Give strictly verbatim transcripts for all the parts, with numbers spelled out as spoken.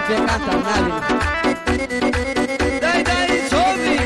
ڕفیقانتان نابینم دای دای چۆبی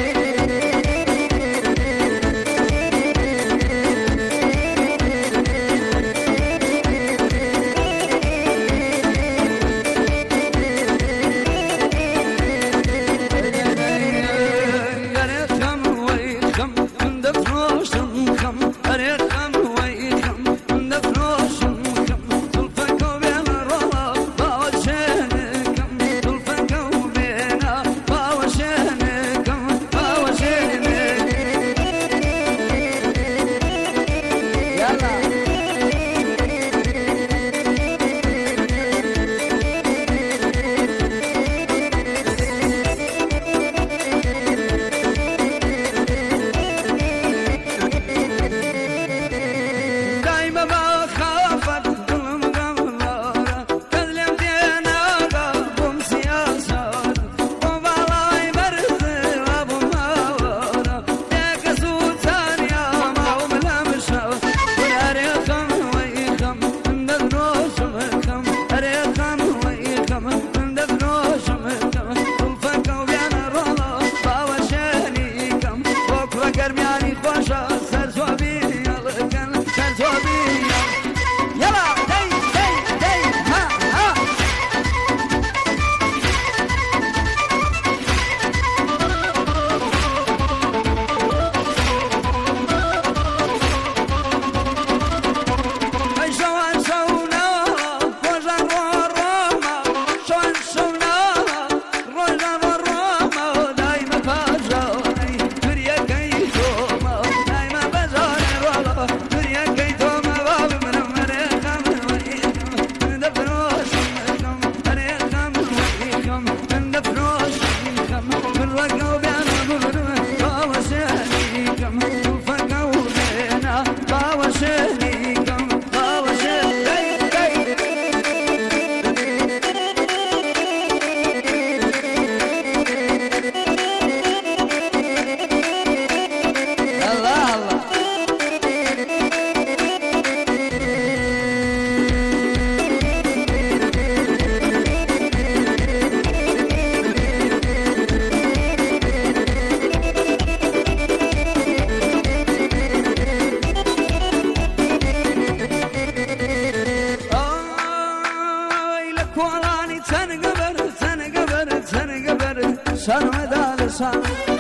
شرمدار شان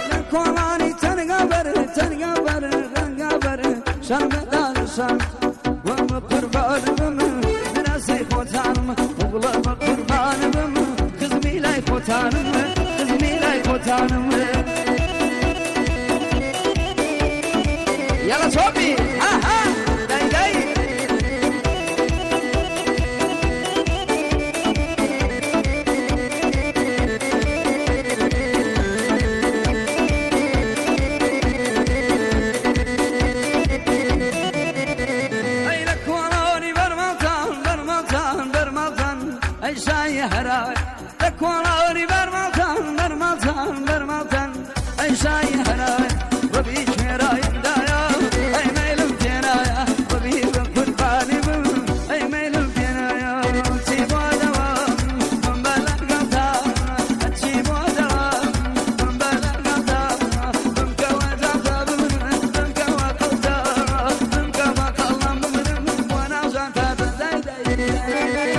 لکوانی تنگابر تنگابر تنگابر شرمدار شان وم قربان بم ناسی خوتانم وقلا قربان بم خزمی لای خوتانم خزمی لای خوتانم یلا چوبی ها ها دای دای هراي لكواني برمتان برمتان برمتان اي شاي هراي وبيش هراي دايا اي ميل بتنايا وبيش قرباني بم اي ميل بتنايا تيبو دوام من بلد قطار تيبو دوام من بلد قطار من كوازا بم من كوازا من كوازا بم وانا زانتا زاي زاي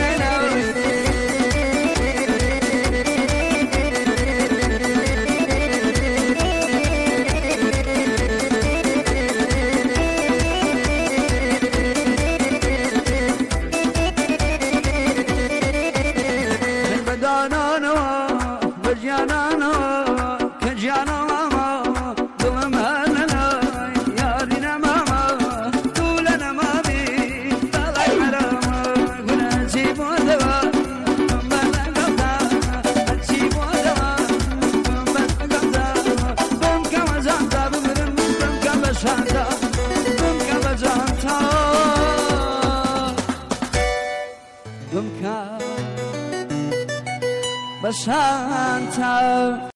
بشانتا